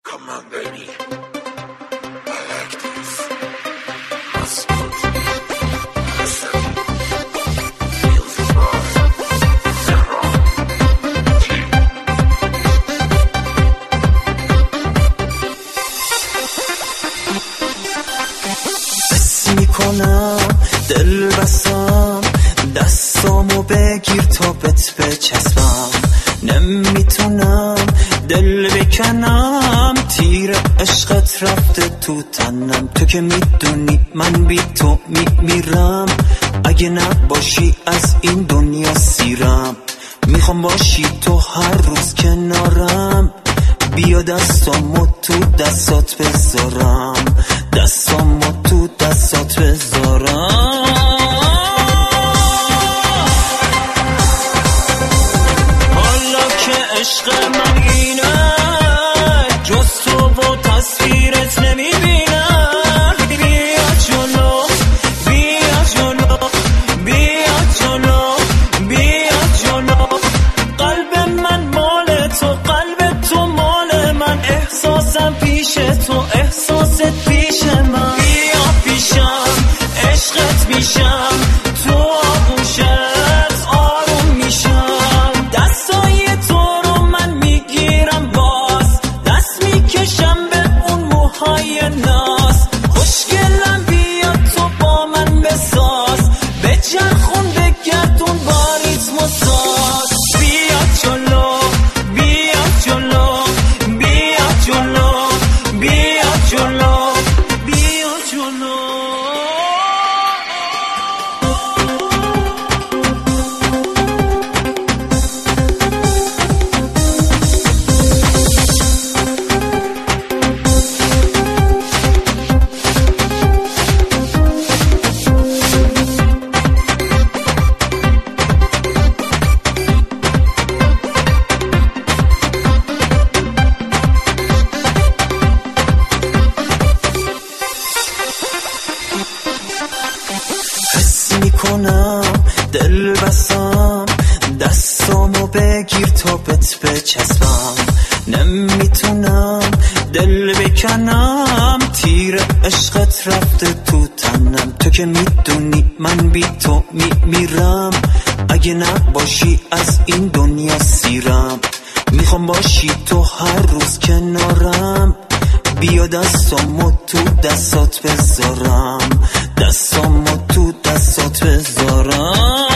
Come on, baby. I like this. That's good. Listen. Music boy. Zero. حس میکنم دل بسام، دستامو بگیر تا بهت بچسبم. نمیتونم دل بکنم، تیر عشقت رفته تو تنم. تو که میدونی من بی تو میمیرم، اگه نباشی از این دنیا سیرم. میخوام باشی تو هر روز کنارم، بیا دستامو تو دستات بذارم، دستامو تو دستات بذارم. حالا که عشق من اینه، جز تو و تصویرت نمیبینم. بیا جلو، بیا جلو، بیا جلو، بیا جلو. قلب من مال تو، قلب تو مال من. احساسم پیش تو، احساست پیش من. بیا پیشم، عشقت میشم، تو آغوشت آروم میشم. دستای تو رو من میگیرم باز، دست میکشم به اون موهای ناز. خوشگلم بیا تو با من بساز، بچرخون بگردون با ریتم و ساز. بیا جلو، بیا جلو، بیا جلو، بیا جلو، بیا جلو. حس میکنم دل بسام، دستامو بگیر تا بهت بچسبم. نمیتونم دل بکنم، تیر عشقت رفته تو تنم. تو که میدونی من بی تو میمیرم، اگه نباشی از این دنیا سیرم. میخوام باشی تو هر روز کنارم، بیا دستامو تو دستات بذارم، دستامو تو دستات بذارم.